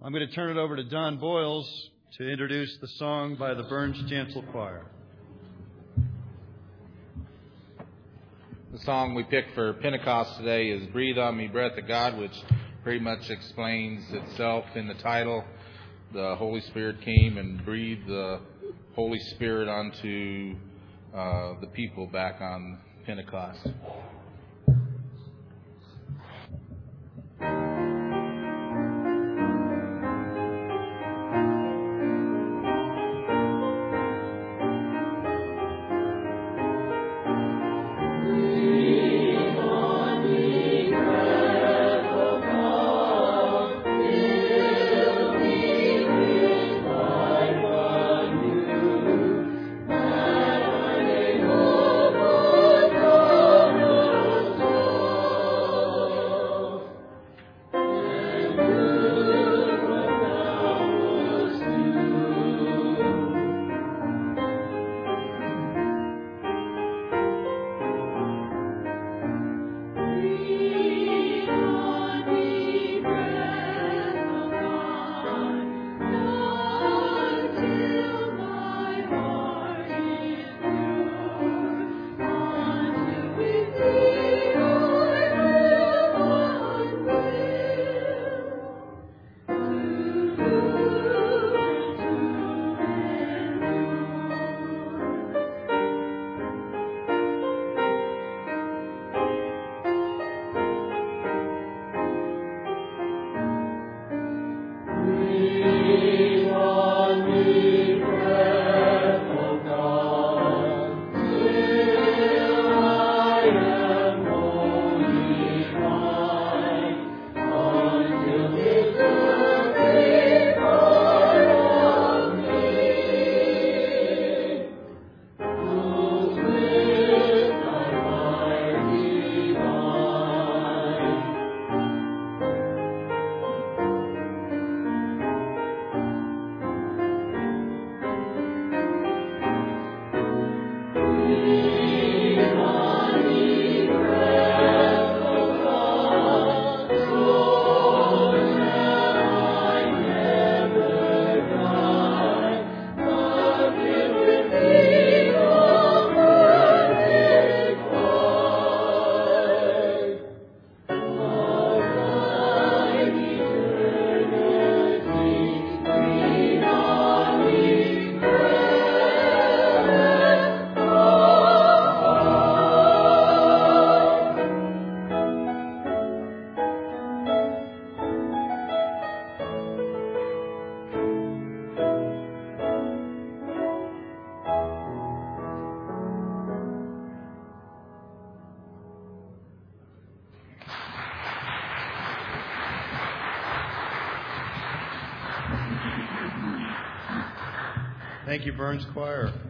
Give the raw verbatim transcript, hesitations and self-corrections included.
I'm going to turn it over to Don Boyles to introduce the song by the Burns Chancel Choir. The song we picked for Pentecost today is Breathe on Me, Breath of God, which pretty much explains itself in the title. The Holy Spirit came and breathed the Holy Spirit onto uh, the people back on Pentecost. Thank you, Burns Choir.